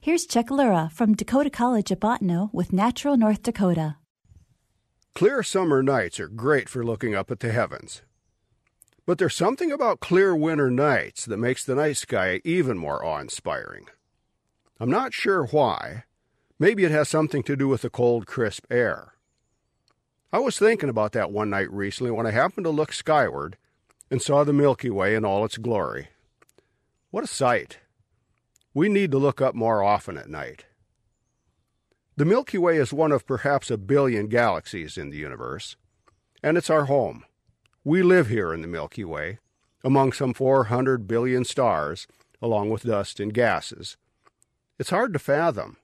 Here's Chuck Lura from Dakota College at Bottineau with Natural North Dakota. Clear summer nights are great for looking up at the heavens. But there's something about clear winter nights that makes the night sky even more awe-inspiring. I'm not sure why. Maybe it has something to do with the cold, crisp air. I was thinking about that one night recently when I happened to look skyward and saw the Milky Way in all its glory. What a sight! We need to look up more often at night. The Milky Way is one of perhaps 1 billion galaxies in the universe, and it's our home. We live here in the Milky Way, among some 400 billion stars, along with dust and gases. It's hard to fathom.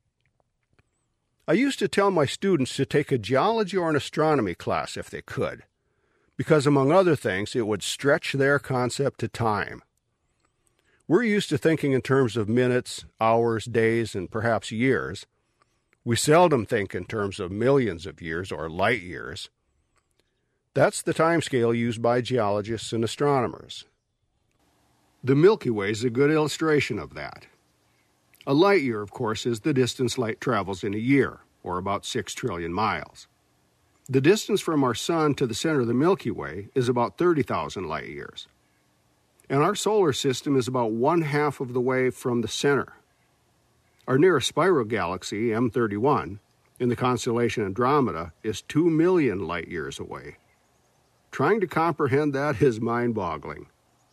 I used to tell my students to take a geology or an astronomy class if they could, because among other things, it would stretch their concept to time. We're used to thinking in terms of minutes, hours, days, and perhaps years. We seldom think in terms of millions of years or light years. That's the time scale used by geologists and astronomers. The Milky Way is a good illustration of that. A light year, of course, is the distance light travels in a year, or about 6 trillion miles. The distance from our Sun to the center of the Milky Way is about 30,000 light years. And our solar system is about 1/2 of the way from the center. Our nearest spiral galaxy, M31, in the constellation Andromeda, is 2 million light years away. Trying to comprehend that is mind-boggling.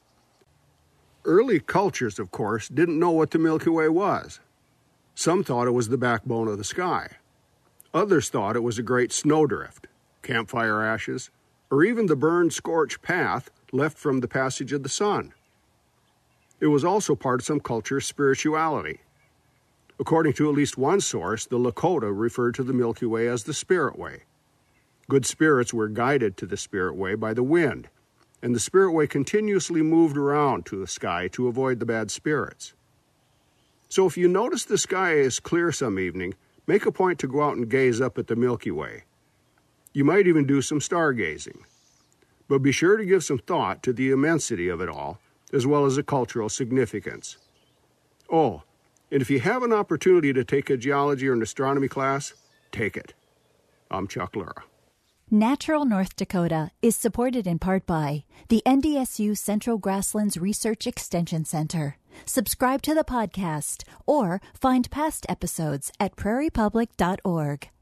Early cultures, of course, didn't know what the Milky Way was. Some thought it was the backbone of the sky. Others thought it was a great snowdrift, campfire ashes, or even the burned, scorched path left from the passage of the sun. It was also part of some culture's spirituality. According to at least one source, the Lakota referred to the Milky Way as the Spirit Way. Good spirits were guided to the Spirit Way by the wind, and the Spirit Way continuously moved around to the sky to avoid the bad spirits. So if you notice the sky is clear some evening, make a point to go out and gaze up at the Milky Way. You might even do some stargazing. But be sure to give some thought to the immensity of it all, as well as the cultural significance. Oh, and if you have an opportunity to take a geology or an astronomy class, take it. I'm Chuck Lura. Natural North Dakota is supported in part by the NDSU Central Grasslands Research Extension Center. Subscribe to the podcast or find past episodes at prairiepublic.org.